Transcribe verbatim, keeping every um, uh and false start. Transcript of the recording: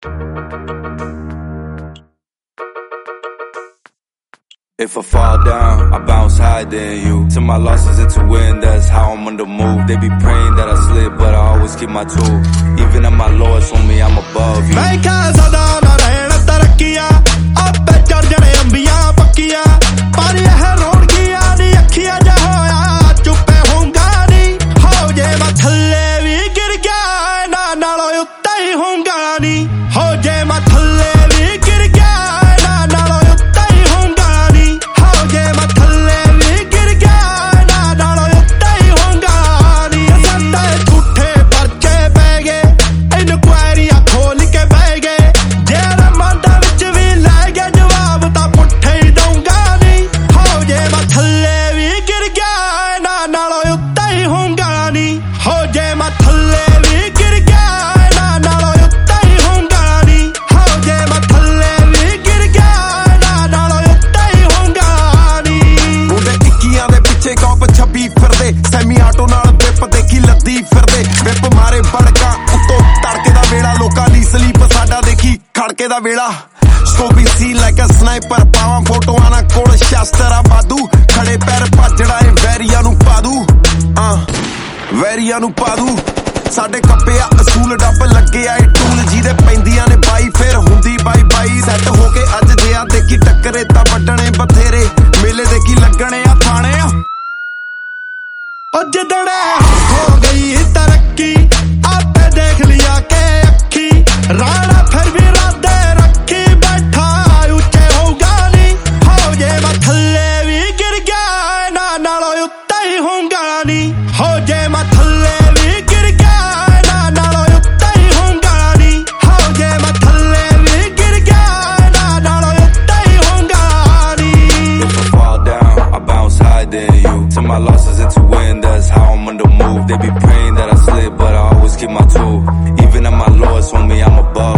If I fall down, I bounce higher than you. To my losses, it's a win, that's how I'm on the move. They be praying that I slip, but I always keep my tool. Even at my lowest, on me, I'm above you. मैं क्या सदा ना रहना तरक्कियां, अब पे चढ़ जड़े अंबियां पक्कियां, पर यह रोड़कियां नी अखियां जा होया, चुप्पे होऊंगा नी, हो जे मैं थल्ले भी गिर गया, ना नालों उत्ते ही होऊंगा नी, हो जे मैं थल्ले भी गिर गया, ना नालों उत्ते ही होऊंगा नी, हो जे मैं थल्ले भी गिर गया, ना नालों उत्ते ही होऊंगा नी। संते झूठे परचे पै गए, इनक्वायरियां खोल के बह गए, जेड़ा मंदा विच भी लै गया जवाब तां पुट्ठे ही दूंगा नी, हो जे मैं थल्ले भी गिर गया, ना नालों उत्ते ही होऊंगा नी, हो जे मैं थल्ले भी गिर गया, ना नालों उत्ते ही होऊंगा नी, हो जे मैं थल्ले भी गिर गया, ना नालों उत्ते ही होऊंगा नी। मुंडे इक्कियां दे पिछे कॉप छब्बी फिरदे, सैमी आटो नाल विप देखी लद्दी फिरदे, विप मारे बड़का उत्तों तड़के दा वेला, लोकां दी स्लीप साडा देखी खड़के दा वेला। स्कोपी सी लाइक अ स्नाइपर, पावां फोटोआं ना कोल शास्त्रा वाधू, खड़े पैर भजड़ा ए वैरियां नू पादू, आ वैरियां नू पादू। साडे कप्पे आ असूल डब लगे आए टूल, जिहदे पैंदियां ने बाई फिर हुंदी बाई बाई, सैट हो के अज जिया देखी टक्करे तां वड्डणे बथेरे, मेले देखी लगणे आ थाणे। ओ जिदड़े हो गई तरक्की, आपे देख लिया के अखी, राणा फिर भी राधे रखी, बैठा ऊंचे होऊगा नी, हो जे मैं थल्ले भी गिर गया, ना नालों उत्ते ही होऊंगा नी, हो जे मैं थल्ले भी गिर गया, ना नालों उत्ते ही होऊंगा नी, हो जे मैं थल्ले भी गिर गया, ना नालों उत्ते ही होऊंगा नी। If I fall down, I bounce higher than you. To my losses, it's a win, that's how I'm on the move. They be praying that I slip, but I always keep my tool. Even at my lowest, on me, I'm above